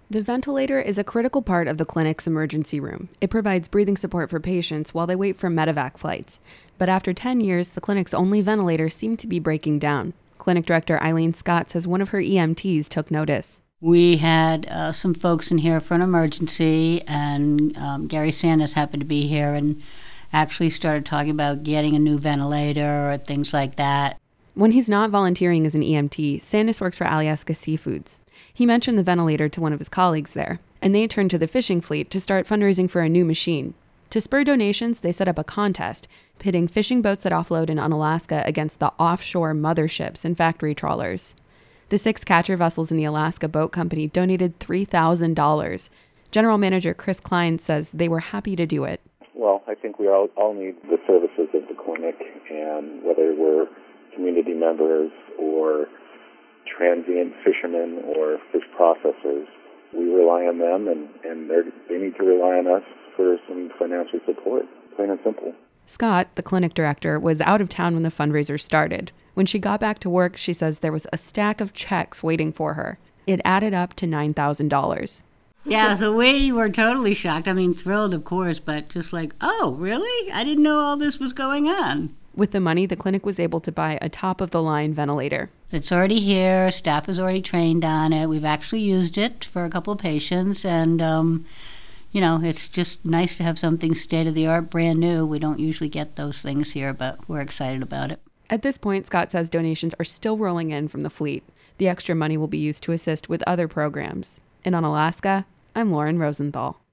The ventilator is a critical part of the clinic's emergency room. It provides breathing support for patients while they wait for medevac flights. But after 10 years, the clinic's only ventilator seemed to be breaking down. Clinic director Eileen Scott says one of her EMTs took notice. We had some folks in here for an emergency, and Gary Sanders happened to be here and actually started talking about getting a new ventilator or things like that. When he's not volunteering as an EMT, Sandus works for Alyeska Seafoods. He mentioned the ventilator to one of his colleagues there, and they turned to the fishing fleet to start fundraising for a new machine. To spur donations, they set up a contest, pitting fishing boats that offload in Unalaska against the offshore motherships and factory trawlers. The 6 catcher vessels in the Alaska Boat Company donated $3,000. General Manager Chris Klein says they were happy to do it. Well, I think we all need the services of the clinic, and whether we're community members or transient fishermen or fish processors, we rely on them, and they need to rely on us for some financial support, plain and simple. Scott, the clinic director, was out of town when the fundraiser started. When she got back to work, she says there was a stack of checks waiting for her. It added up to $9,000. Yeah, so we were totally shocked. I mean, thrilled, of course, but just like, oh, really? I didn't know all this was going on. With the money, the clinic was able to buy a top-of-the-line ventilator. It's already here. Staff is already trained on it. We've actually used it for a couple of patients, and, it's just nice to have something state-of-the-art, brand new. We don't usually get those things here, but we're excited about it. At this point, Scott says donations are still rolling in from the fleet. The extra money will be used to assist with other programs. In Unalaska, I'm Lauren Rosenthal.